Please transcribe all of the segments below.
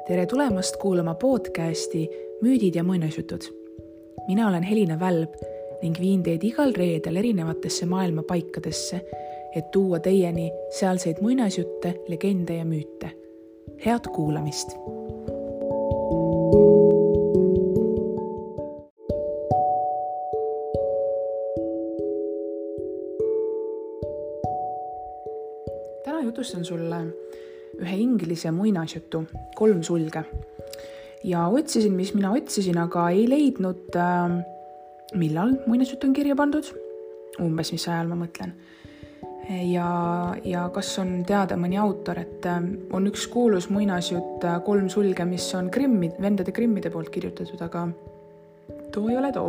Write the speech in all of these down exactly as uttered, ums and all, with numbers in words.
Tere tulemast kuulama podcasti Müüdid ja muinasjutud. Mina olen Helina Välb ning viin teid igal reedel erinevatesse maailma paikadesse, et tuua teieni sealseid muinasjutte, legende ja müüte. Head kuulamist! Täna jutustan sulle ühe inglise muinasjutu, kolm sulge. Ja otsisin, mis mina otsisin, aga ei leidnud, äh, millal muinasjut on kirja pandud, umbes mis ajal ma mõtlen. Ja, ja kas on teada mõni autor, et äh, on üks kuulus muinasjut äh, kolm sulge, mis on Grimmi, vendade Grimmide poolt kirjutatud, aga too ei ole too.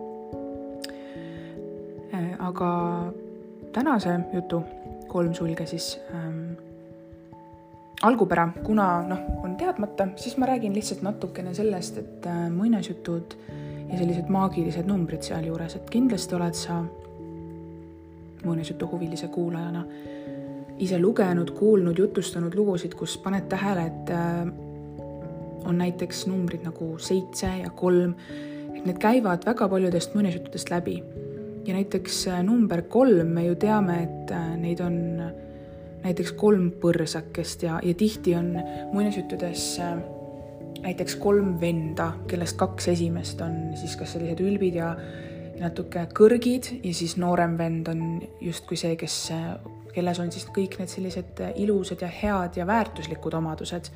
Äh, aga tänase jutu kolm sulge siis ähm, algupära, kuna noh, on teadmata, siis ma räägin lihtsalt natukene sellest, et äh, muinasjutud ja sellised maagilised numbrid seal juures, et kindlasti oled sa muinasjutu huvilise kuulajana ise lugenud, kuulnud, jutustanud lugusid, kus paned tähele, et äh, on näiteks numbrid nagu seitse ja kolm, et need käivad väga paljudest muinasjuttudest läbi. Ja näiteks äh, number kolm, me ju teame, et äh, neid on näiteks kolm põrsakest ja, ja tihti on muinasjuttudes äh, näiteks kolm venda, kellest kaks esimest on siis kas sellised ülbid ja, ja natuke kõrgid ja siis noorem vend on justkui see, kes, kelles on siis kõik need sellised ilusad ja head ja väärtuslikud omadused.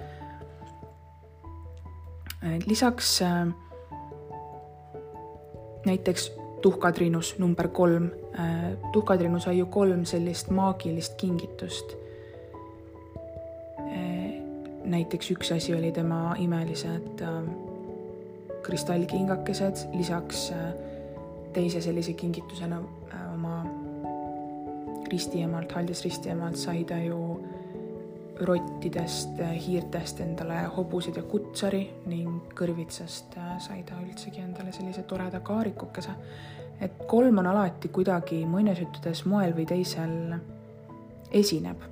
Lisaks äh, näiteks Tuhkatriinus number kolm. Tuhkatriinu sai ju kolm sellist maagilist kingitust. Näiteks üks asi oli tema imelised kristallkingakesed, lisaks teise sellise kingitusena oma ristiemalt, Haldis ristiemalt sai ta ju rottidest, hiirtest endale hobused ja kutsari ning kõrvitsast sai ta üldsegi endale sellise toreda kaarikukese. Et kolm on alati kuidagi muinasjuttudes moel või teisel esineb.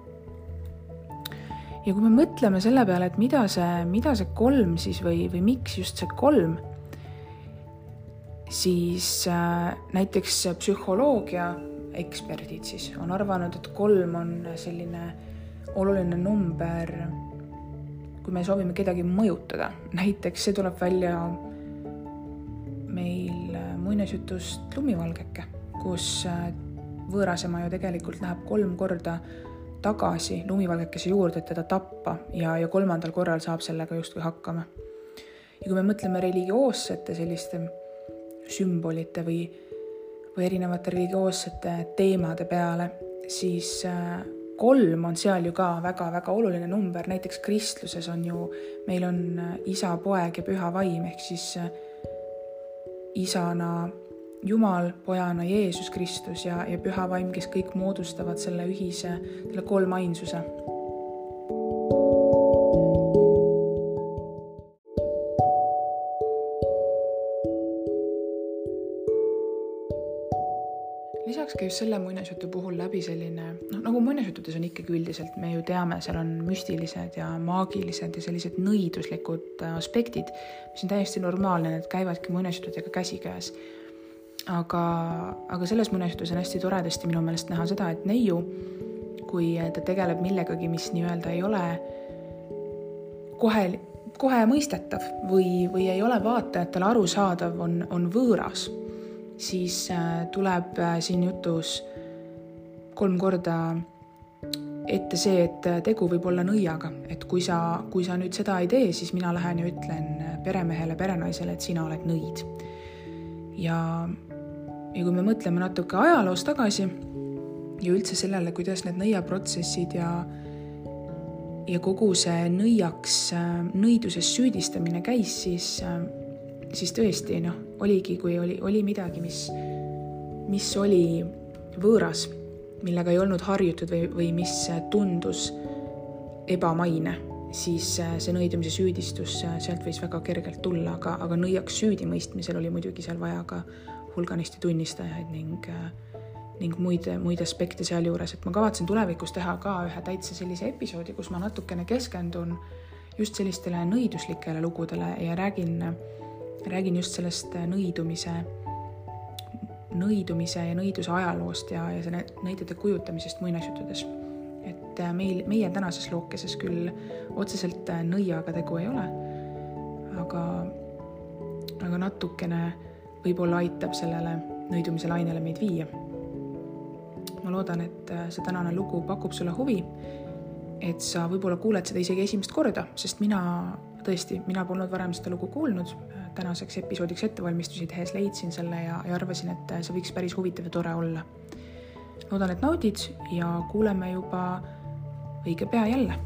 Ja kui me mõtleme selle peale, et mida see, mida see kolm siis või, või miks just see kolm, siis äh, näiteks psühholoogia eksperdid siis on arvanud, et kolm on selline oluline number, kui me soovime kedagi mõjutada. Näiteks see tuleb välja meil muinasjutust Lumivalgeke, kus võõrasema ju tegelikult läheb kolm korda tagasi Lumivalgekese juurde, et teda tappa ja, ja kolmandal korral saab sellega justkui hakkama. Ja kui me mõtleme religioossete selliste sümbolite või, või erinevate religioossete teemade peale, siis kolm on seal ju ka väga-väga oluline number. Näiteks kristluses on ju, meil on isa, poeg ja püha vaim, ehk siis isana Jumal, pojana Jeesus Kristus ja, ja püha vaim, kes kõik moodustavad selle ühise, selle kolm ainsuse. Lisaks käib selle muinasjutu puhul läbi selline, no, nagu muinasjutudes on ikkagi üldiselt, me ju teame, seal on müstilised ja maagilised ja sellised nõiduslikud aspektid, mis on täiesti normaalne, need käivadki muinasjutudega käsikäes. Aga, aga selles muinasjutus on hästi toredasti minu meelest näha seda, et neiu, kui ta tegeleb millegagi, mis nii-öelda ei ole kohe, kohe mõistetav või, või ei ole vaatajatele arusaadav, on, on võõras, siis tuleb siin jutus kolm korda ette see, et tegu võib olla nõiaga. Et kui sa, kui sa nüüd seda ei tee, siis mina lähen ja ütlen peremehele, perenaisele, et sina oled nõid. Ja, ja kui me mõtleme natuke ajaloos tagasi ja üldse sellele, kuidas need nõiaprotsessid ja, ja kogu see nõiaks, nõiduses süüdistamine käis, siis, siis tõesti no, oligi, kui oli, oli midagi, mis, mis oli võõras, millega ei olnud harjutud või, või mis tundus ebamaine, siis see nõidumise süüdistus sealt võis väga kergelt tulla, aga, aga nõiaks süüdi mõistmisel oli muidugi seal vaja ka hulganisti tunnistajaid ning, ning muid, muid aspekte seal juures. Et ma kavatsen tulevikus teha ka ühe täitsa sellise episoodi, kus ma natukene keskendun just sellistele nõiduslikele lugudele ja räägin, räägin just sellest nõidumise, nõidumise ja nõiduse ajaloost ja, ja selle nõidade kujutamisest muinasjuttudes. Et meil, meie tänases lookeses küll otseselt nõiaga tegu ei ole, aga, aga natukene võib-olla aitab sellele nõidumise lainele meid viia. Ma loodan, et see tänane lugu pakub sulle huvi, et sa võib-olla kuuled seda isegi esimest korda, sest mina tõesti, mina polnud varem seda lugu kuulnud. Tänaseks episoodiks ettevalmistusi tehes leidsin selle ja, ja arvasin, et see võiks päris huvitav ja tore olla. Loodan, et naudid ja kuuleme juba õige pea jälle.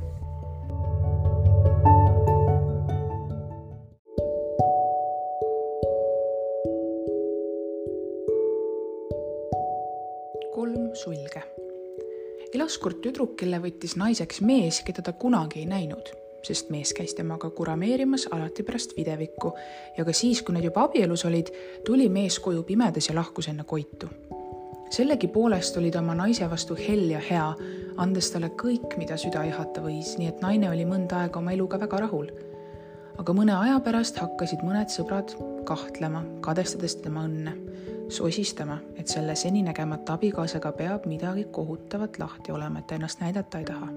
Kolm sulge. Elas kord tüdruk, kelle võttis naiseks mees, keda ta kunagi ei näinud, sest mees käis temaga kurameerimas alati pärast videvikku ja ka siis, kui nad juba abielus olid, tuli mees koju pimedas ja lahkus enne koitu. Sellegi poolest oli ta oma naise vastu hell ja hea, andes talle kõik, mida süda ihata võis, nii et naine oli mõnda aega oma eluga väga rahul. Aga mõne aja pärast hakkasid mõned sõbrad kahtlema, kadestades tema õnne, sosistama, et selle seni nägemata abikaasaga peab midagi kohutavat lahti olema, et ennast näidata ei taha.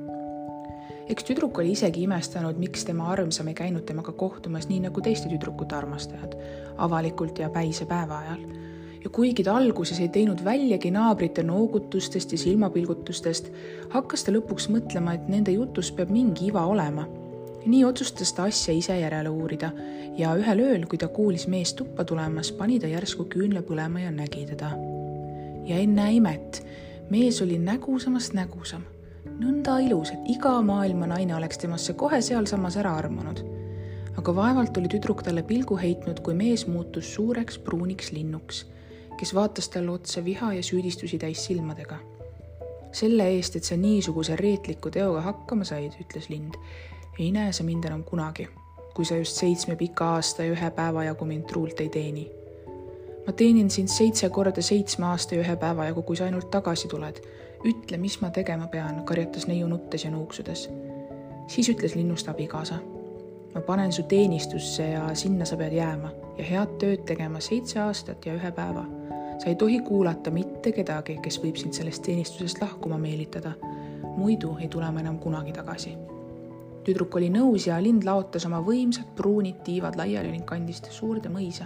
Eks tüdruk oli isegi imestanud, miks tema armsam ei käinud temaga kohtumas nii nagu teiste tüdrukute armastajad, avalikult ja päise päeva ajal. Ja kuigi ta alguses ei teinud väljagi naabrite noogutustest ja silmapilgutustest, hakkas ta lõpuks mõtlema, et nende jutus peab mingi iva olema. Nii otsustas ta asja ise järele uurida ja ühel ööl, kui ta kuulis mees tuppa tulemas, pani ta järsku küünle põlema ja nägi teda. Ja enne imet, mees oli nägusamast nägusam, nõnda ilus, et iga maailma naine oleks temasse kohe sealsamas ära armunud. Aga vaevalt oli tüdruk talle pilgu heitnud, kui mees muutus suureks pruuniks linnuks, kes vaatas talle otsa viha ja süüdistusi täis silmadega. Selle eest, et sa niisuguse reetliku teoga hakkama said, ütles lind, ei näe sa mind enam kunagi, kui sa just seitsme pika aasta ja ühe päeva jagu mind truult ei teeni. Ma teenin sind seitse korda seitsme aasta ja ühe päeva jagu, kui sa ainult tagasi tuled. Ütle, mis ma tegema pean, karjatas neiu nuttes ja nuuksudes. Siis ütles linnust abikaasa. Ma panen su teenistusse ja sinna sa pead jääma ja head tööd tegema seitse aastat ja ühe päeva. Sa ei tohi kuulata mitte kedagi, kes võib sind sellest teenistusest lahkuma meelitada. Muidu ei tule ma enam kunagi tagasi. Tüdruk oli nõus ja lind laotas oma võimsad pruunid tiivad laiali ning kandis suurde mõisa.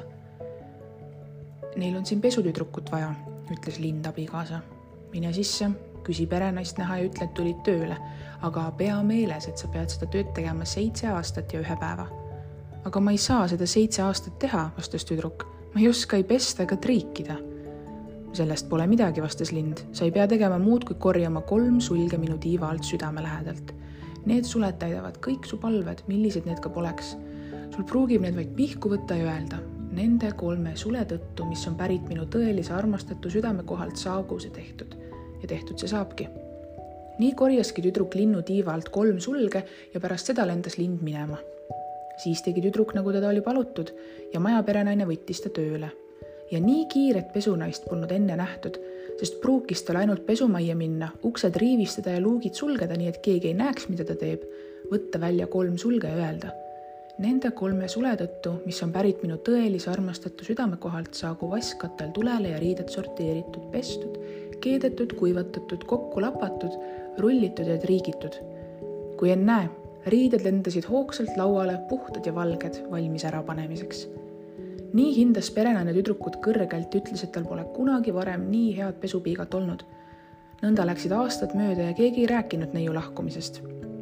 Neil on siin pesutüdrukut vaja, ütles lind abikaasa. Mine sisse, küsi perenaist näha ja ütle, et tulid tööle, aga pea meeles, et sa pead seda tööd tegema seitse aastat ja ühe päeva. Aga ma ei saa seda seitse aastat teha, vastas tüdruk. Ma ei oska ei pesta ega triikida. Sellest pole midagi, vastas lind. Sa ei pea tegema muud, kui korjama kolm sulge minu tiiva alt südame lähedalt. Need suled täidavad kõik su palved, millised need ka poleks. Sul pruugib need vaid pihku võtta ja öelda. Nende kolme sule tõttu, mis on pärit minu tõelise armastatu südame kohalt, saagu see tehtud. Ja tehtud see saabki. Nii korjaski tüdruk linnu tiiva alt kolm sulge ja pärast seda lendas lind minema. Siis tegi tüdruk, nagu teda oli palutud, ja maja perenaine võttis ta tööle. Ja nii kiiret pesunaist polnud enne nähtud, sest pruukis tal ainult pesumajja minna, uksed riivistada ja luugid sulgeda, nii et keegi ei näeks, mida ta teeb, võtta välja kolm sulge ja öelda. Nende kolme sule tõttu, mis on pärit minu tõelise armastatu südame kohalt, saagu vaskkatel tulele ja riided sorteeritud, pestud, keedetud, kuivatatud, kokku lapatud, rullitud ja triigitud. Kui en näe, riided lendasid hoogsalt lauale, puhtad ja valged, valmis ärapanemiseks. Nii hindas perenaine tüdrukut kõrgelt ja ütles, et tal pole kunagi varem nii head pesupiigat olnud. Nõnda läksid aastad mööda ja keegi ei rääkinud neiu lahkumisest.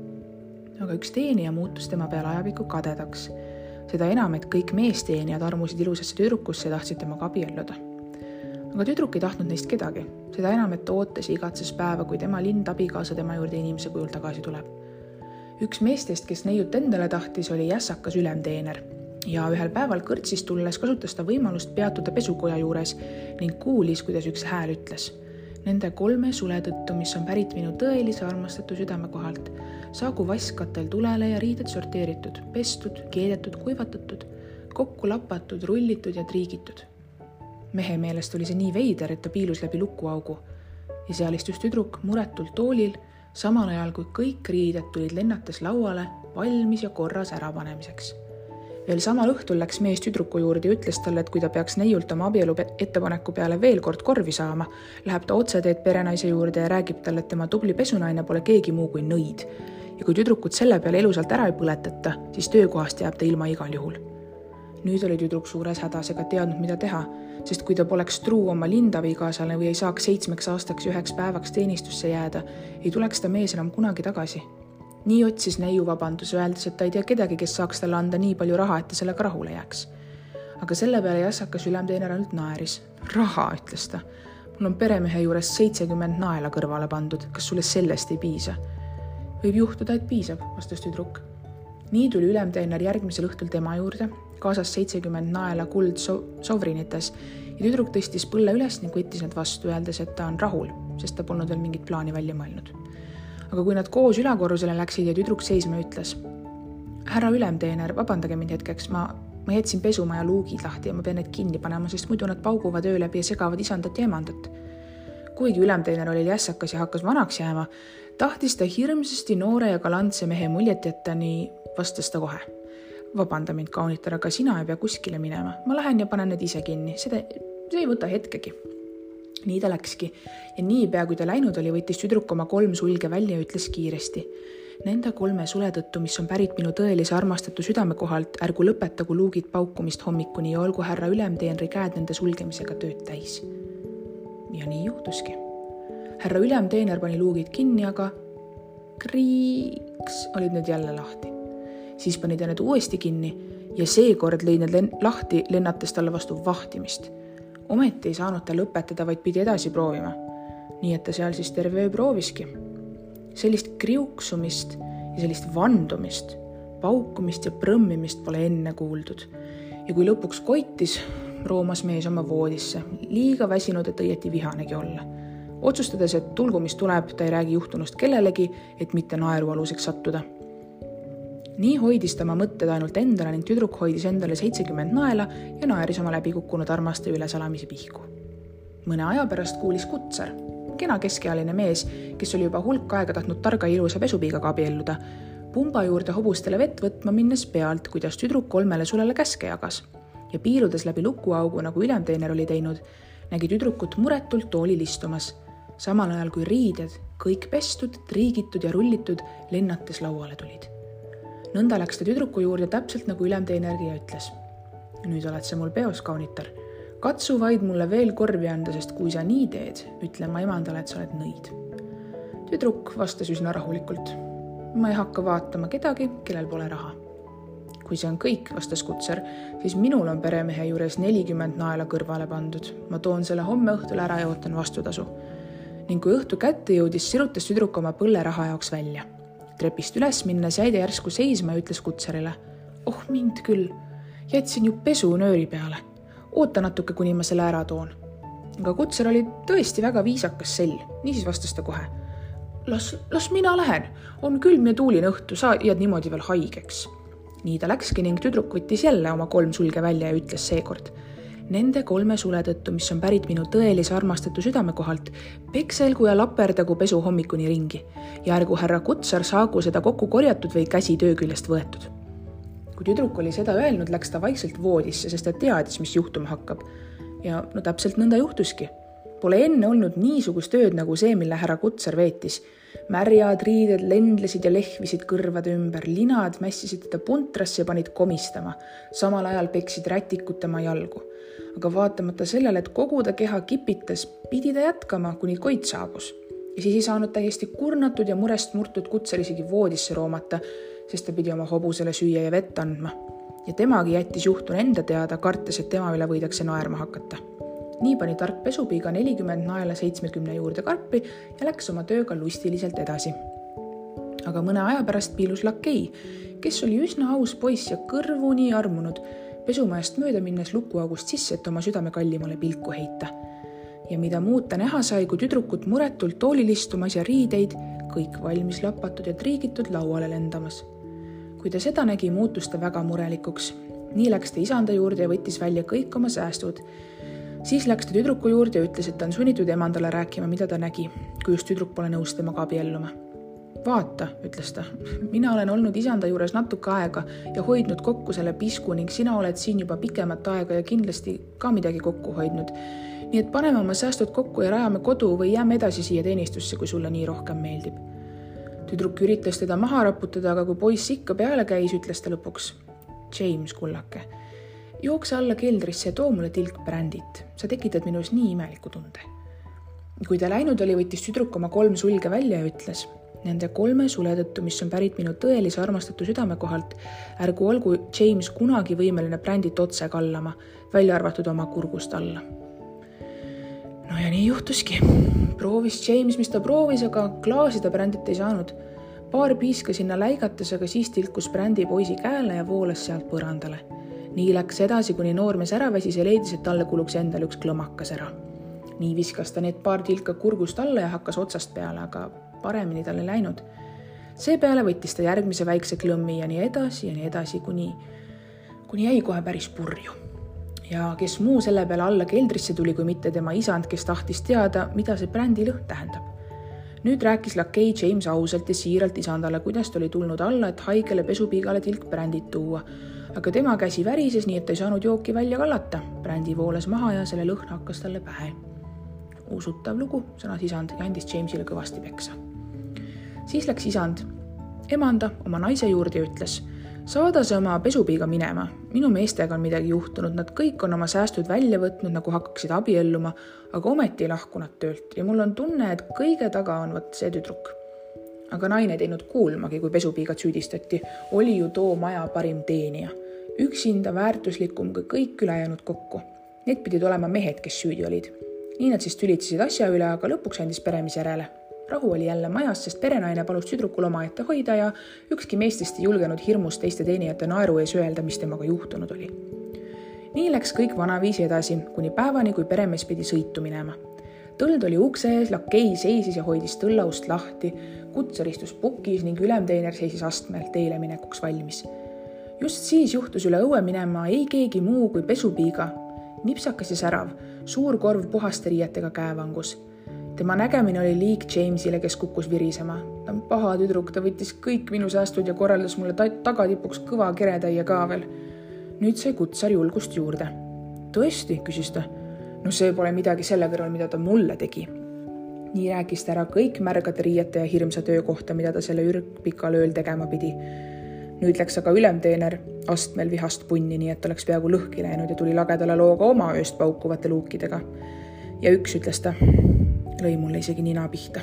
Aga üks teenija muutus tema peale ajapikku kadedaks. Seda enam, et kõik meesteenijad armusid ilusasse tüdrukusse ja tahtsid temaga abielluda. Aga tüdruk ei tahtnud neist kedagi. Seda enam, et ootas igatses päeva, kui tema lind abikaasa tema juurde inimese kujul tagasi tuleb. Üks meestest, kes neiut endale tahtis, oli jässakas ülemteener. Ja ühel päeval kõrtsist tulles kasutas ta võimalust peatuda pesukoja juures ning kuulis, kuidas üks hääl ütles. Nende kolme sule tõttu, mis on pärit minu tõelise armastatu südame kohalt, saagu vaskkatel tulele ja riided sorteeritud, pestud, keedetud, kuivatatud, kokku lapatud, rullitud ja triigitud. Mehe meelest oli see nii veider, et ta piilus läbi lukuaugu ja seal istus tüdruk muretult toolil, samal ajal kui kõik riided tulid lennates lauale valmis ja korras ärapanemiseks. Veel samal õhtul läks mees tüdruku juurde ja ütles talle, et kui ta peaks neiult oma abielu ettepaneku peale veel kord korvi saama, läheb ta otseteed perenaise juurde ja räägib talle, et tema tubli pesunaine pole keegi muu kui nõid. Ja kui tüdrukut selle peale elusalt ära ei põletata, siis töökohast jääb ta ilma igal juhul. Nüüd oli tüdruk suures hädas ega teadnud, mida teha, sest kui ta poleks truu oma lindavigaasale või ei saaks seitsmeks aastaks üheks päevaks teenistusse jääda, ei tuleks ta mees enam kunagi tagasi. Nii otsis neiu vabandus, öeldes, et ta ei tea kedagi, kes saaks talle anda nii palju raha, et ta sellega rahule jääks. Aga selle peale jassakas ülemteener ainult naeris. Raha, ütles ta. Mul on peremehe juures seitsekümmend naela kõrvale pandud. Kas sulle sellest ei piisa? Võib juhtuda, et piisab, vastas tüdruk. Nii tuli ülemteener järgmisel õhtul tema juurde, kaasas seitsekümmend naela kuld sovrinites ja tüdruk tõstis põlle üles ning võttis need vastu, öeldes, et ta on rahul, sest ta polnud veel mingit plaani välja mõelnud. Aga kui nad koos ülakorrusele läksid ja tüdruk seisma ütles, härra ülemteener, vabandage mind hetkeks, ma, ma jätsin pesumaja luugid lahti ja ma pean need kinni panema, sest muidu nad pauguvad öö läbi ja segavad isandat ja emandat. Kuigi ülemteener oli jässakas ja hakkas vanaks jääma, tahtis ta hirmsasti noore ja galantse mehe muljet jätta, nii vastas ta kohe. Vabanda mind, kaunitar, aga sina ei pea kuskile minema. Ma lähen ja panen need ise kinni. Seda, see ei võta hetkegi. Nii ta läkski ja nii pea, kui ta läinud oli, võttis tüdruk oma kolm sulge välja ja ütles kiiresti. Nende kolme sule tõttu, mis on pärit minu tõelise armastatu südame kohalt, ärgu lõpetagu luugid paukumist hommikuni ja olgu härra ülemteenri käed nende sulgemisega tööd täis. Ja nii juhtuski. Härra ülemteener pani luugid kinni, aga kriiks olid need jälle lahti. Siis pani ta need uuesti kinni ja seekord lõi need len- lahti lennates talle vastu vahtimist. Ometi ei saanud ta lõpetada, vaid pidi edasi proovima. Nii et ta seal siis terve öö prooviski. Sellist kriuksumist ja sellist vandumist, paukumist ja prõmmimist pole enne kuuldud. Ja kui lõpuks koitis, roomas mees oma voodisse, liiga väsinud, et õieti vihanegi olla. Otsustades, et tulgumist tuleb, ta ei räägi juhtunust kellelegi, et mitte naerualuseks sattuda. Nii hoidis ta oma mõtted ainult endale ning tüdruk hoidis endale seitsekümmend naela ja naeris oma läbikukkunud armaste ülesalamisi pihku. Mõne aja pärast kuulis Kutsar, kena keskealine mees, kes oli juba hulk aega tahtnud targa ilusa pesupiigaga abielluda, pumba juurde hobustele vett võtma minnes pealt, kuidas tüdruk kolmele sulele käske jagas ja piiludes läbi lukuaugu, nagu ülemteener oli teinud, nägi tüdrukut muretult toolil istumas, samal ajal kui riided, kõik pestud, triigitud ja rullitud, lennates lauale tulid. Nõnda läks ta tüdruku juurde täpselt nagu ülemteenergi ja ütles. Nüüd oled sa mul peos, kaunitar. Katsu vaid mulle veel korvi anda, sest kui sa nii teed, ütlen ma emandale, et sa oled nõid. Tüdruk vastas üsna rahulikult. Ma ei hakka vaatama kedagi, kellel pole raha. Kui see on kõik, vastas Kutsar, siis minul on peremehe juures nelikümmend naela kõrvale pandud. Ma toon selle homme õhtul ära ja ootan vastutasu. Ning kui õhtu kätte jõudis, sirutas tüdruk oma põlle raha jaoks välja. Trepist üles minnes jäi ta järsku seisma ja ütles Kutsarile. Oh mind küll, jätsin ju pesu nööri peale. Oota natuke, kuni ma selle ära toon. Aga Kutsar oli tõesti väga viisakas sell, niisiis vastas ta kohe. Las, las mina lähen, on külm ja tuuline õhtu, sa jääd niimoodi veel haigeks. Nii ta läkski ning tüdruk võttis jälle oma kolm sulge välja ja ütles seekord. Nende kolme sule tõttu, mis on pärit minu tõelise armastatu südame kohalt, pekselgu ja laperdagu pesu hommikuni ringi ja ärgu härra Kutsar saagu seda kokku korjatud või käsi töö küljest võetud. Kui tüdruk oli seda öelnud, läks ta vaikselt voodisse, sest ta teadis, mis juhtuma hakkab. Ja no täpselt nõnda juhtuski. Pole enne olnud niisugust ööd nagu see, mille härra Kutsar veetis. Märjad riided lendlesid ja lehvisid kõrvade ümber, linad mässisid teda puntrasse ja panid komistama. Samal ajal peksid rätikud tema jalgu. Aga vaatamata sellele, et kogu ta keha kipitas, pidi ta jätkama, kuni koit saabus. Ja siis ei saanud täiesti kurnatud ja murest murtud Kutsar isegi voodisse roomata, sest ta pidi oma hobusele süüa ja vett andma. Ja temagi jättis juhtun enda teada, kartes, et tema üle võidakse naerma hakata. Nii pani tark pesupiiga nelikümmend naela seitsmekümne juurde karpi ja läks oma tööga lustiliselt edasi. Aga mõne aja pärast piilus lakei, kes oli üsna aus poiss ja kõrvuni armunud, pesumajast mööda minnes lukuaugust sisse, et oma südame kallimale pilku heita. Ja mida muud ta näha sai, kui tüdrukut muretult toolil istumas ja riideid, kõik valmis lapatud ja triigitud lauale lendamas. Kui ta seda nägi, muutus ta väga murelikuks. Nii läks ta isanda juurde ja võttis välja kõik oma säästud. Siis läks ta tüdruku juurde ja ütles, et ta on sunnitud emandale rääkima, mida ta nägi, kui just tüdruk pole nõus temaga abielluma. vaata, ütles ta, mina olen olnud isanda juures natuke aega ja hoidnud kokku selle pisku ning sina oled siin juba pikemat aega ja kindlasti ka midagi kokku hoidnud. Nii et paneme oma säästud kokku ja rajame kodu või jääme edasi siia teenistusse, kui sulle nii rohkem meeldib. Tüdruk üritas teda maha raputada, aga kui poiss ikka peale käis, ütles ta lõpuks. James, kullake, jookse alla keldrisse ja too mulle tilk brändit. Sa tekitad minus nii imeliku tunde. Kui ta läinud oli, võttis tüdruk oma kolm sulge välja ja ütles. Nende kolme sule tõttu, mis on pärit minu tõelise armastatu südame kohalt, ärgu olgu James kunagi võimeline brändit otse kallama, välja arvatud oma kurgust alla. No ja nii juhtuski. Proovis James, mis ta proovis, aga klaasi ta brändit ei saanud. Paar piiska sinna läigates, aga siis tilkus brändi poisi käele ja voolas sealt põrandale. Nii läks edasi, kuni noormees ära väsis ja leidis, et talle kuluks endale üks klõmakas ära. Nii viskas ta need paar tilka kurgust alla ja hakkas otsast peale, aga paremini tal ei läinud. Seepeale võttis ta järgmise väikse klõmmi ja nii edasi ja nii edasi, kuni, kuni jäi kohe päris purju. Ja kes muu selle peale alla keldrisse tuli, kui mitte tema isand, kes tahtis teada, mida see brändi lõhn tähendab. Nüüd rääkis lakei James ausalt ja siiralt isandale, kuidas ta oli tulnud alla, et haigele pesupiigale tilk brändit tuua. Aga tema käsi värises, nii et ta ei saanud jooki välja kallata. Brändi vooles maha ja selle lõhn hakkas talle pähe. Usutav lugu, sõnas isand ja andis Jamesile kõvasti peksa. Siis läks isand emanda oma naise juurde ja ütles, saada see oma pesupiiga minema. Minu meestega on midagi juhtunud, nad kõik on oma säästud välja võtnud, nagu hakkaksid abielluma, aga ometi ei lahku nad töölt ja mul on tunne, et kõige taga on võt see tüdruk. Aga naine ei teinud kuulmagi, kui pesupiigat süüdistati, oli ju too maja parim teenija. Üksinda väärtuslikum kui kõik ülejäänud kokku. Need pidid olema mehed, kes süüdi olid. Nii nad siis tülitsesid asja üle, aga lõpuks andis peremis järele. Rahu oli jälle majas, sest perenaine palus tüdrukul oma ette hoida ja ükski meestest ei julgenud hirmus teiste teenijate naeru ees öelda, mis temaga juhtunud oli. Nii läks kõik vanaviisi edasi, kuni päevani, kui peremees pidi sõitu minema. Tõld oli ukse ees, lakei seisis ja hoidis tõllaust lahti, kutsar istus pukis ning ülemteener seisis astmel teile minekuks valmis. Just siis juhtus üle õue minema ei keegi muu kui pesupiiga, nipsakas ja särav, suur korv puhaste riietega käevangus. Tema nägemine oli liik Jamesile, kes kukkus virisema. Ta on paha tüdruk, ta võttis kõik minu säästud ja korraldas mulle tagatipuks kõva keretäie ka veel. Nüüd sai kutsar julgust juurde. Tõesti, küsis ta. No see pole midagi selle kõrval, mida ta mulle tegi. Nii rääkis ta ära kõik märgade riiete ja hirmsa töö kohta, mida ta selle ürgpikal ööl tegema pidi. Nüüd läks aga ülemteener astmel vihast punni, nii et oleks peaaegu lõhki läinud ja tuli lagedale looga oma ööst paukuvate luukidega. Ja üks ütles ta, lõi mulle isegi nina pihta.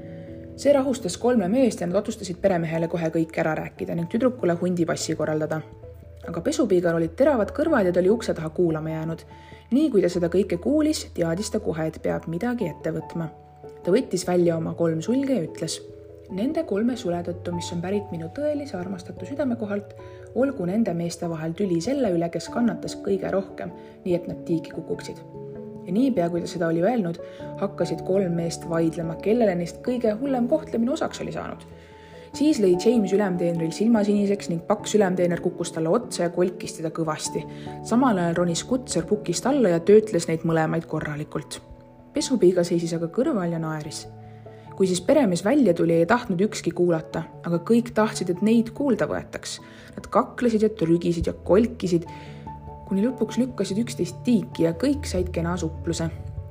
See rahustas kolme meest ja nad otsustasid peremehele kohe kõik ära rääkida ning tüdrukule hundipassi korraldada. Aga pesupiigal olid teravad kõrvad ja ta oli ukse taha kuulama jäänud. Nii kui ta seda kõike kuulis, teadis ta kohe, et peab midagi ette võtma. Ta võttis välja oma kolm sulge ja ütles, nende kolme sule tõttu, mis on pärit minu tõelise armastatu südame kohalt, olgu nende meeste vahel tüli selle üle, kes kannatas kõige rohkem, nii et nad tiiki kukuksid. Ja niipea, kui ta seda oli öelnud, hakkasid kolm meest vaidlema, kellele neist kõige hullem kohtlemine osaks oli saanud. Siis lõi James ülemteenril silmasiniseks ning paks ülemteener kukkus talle otsa ja kolkis teda kõvasti. Samal ajal ronis kutsar pukist alla ja töötles neid mõlemaid korralikult. Pesupiiga seisis aga kõrval ja naeris. Kui siis peremees välja tuli, ei tahtnud ükski kuulata, aga kõik tahtsid, et neid kuulda võetaks. Nad kaklesid ja trügisid ja kolkisid, kuni lõpuks lükkasid üksteist tiiki ja kõik said kena supluse.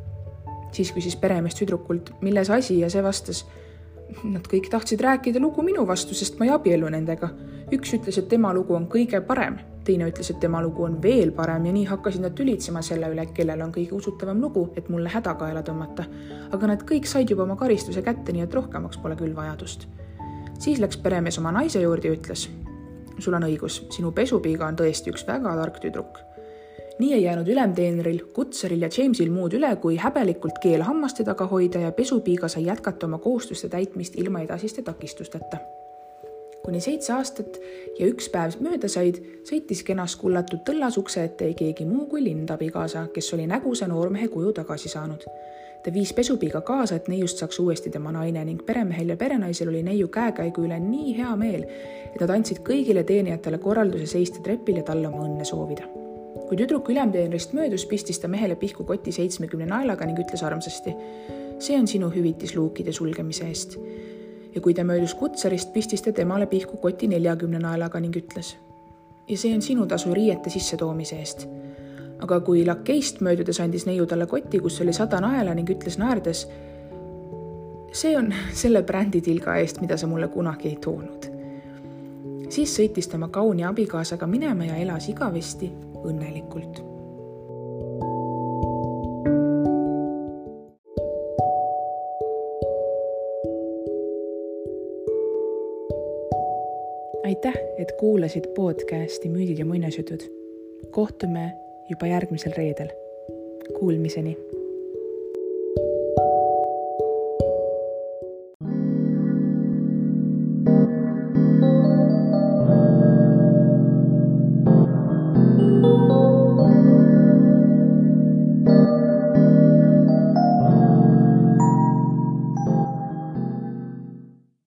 Siis küsis peremees tüdrukult, milles asi ja see vastas, nad kõik tahtsid rääkida lugu minu vastu, sest ma ei abiellu nendega. Üks ütles, et tema lugu on kõige parem, teine ütles, et tema lugu on veel parem ja nii hakkasid nad tülitsema selle üle, kellel on kõige usutavam lugu, et mulle hädakaela tõmmata. Aga nad kõik said juba oma karistuse kätte, nii et rohkemaks pole küll vajadust. Siis läks peremees oma naise juurde ja ütles, sul on õigus, sinu pesupiiga on tõesti üks väga tark tüdruk. Nii ei jäänud ülemteenril, kutsaril ja Jamesil muud üle, kui häbelikult keel hammaste taga hoida ja pesupiiga sai jätkata oma kohustuste täitmist ilma edasiste takistusteta. Kuni seitse aastat ja üks päev mööda said, sõitis kenas kullatud tõllas ukse ette ei keegi muu kui lindabikaasa, kes oli nägusa noormehe kuju tagasi saanud. Ta viis pesupiiga kaasa, et neiust saaks uuesti tema naine ning peremehel ja perenaisel oli neiu käekäigu üle nii hea meel, et nad andsid kõigile teenijatele korralduse seista trepil ja talle oma õnne soovida. Kui tüdruk ülemteenrist möödus, pistis ta mehele pihku koti seitsmekümne naelaga ning ütles armsasti, see on sinu hüvitis luukide sulgemise eest. ja kui ta möödus kutsarist, pistis ta temale pihku koti neljakümne naelaga ning ütles: ja see on sinu tasu riiete sisse toomise eest. Aga kui lakeist möödudes andis neiu talle koti, kus oli sada naela ning ütles naerdes: see on selle bränditilga eest, mida sa mulle kunagi ei toonud. Siis sõitis tema kauni abikaasaga minema ja elas igavesti õnnelikult. Aitäh, et kuulasid podcasti Müüdid ja muinasjutud. Kohtume juba järgmisel reedel. Kuulmiseni!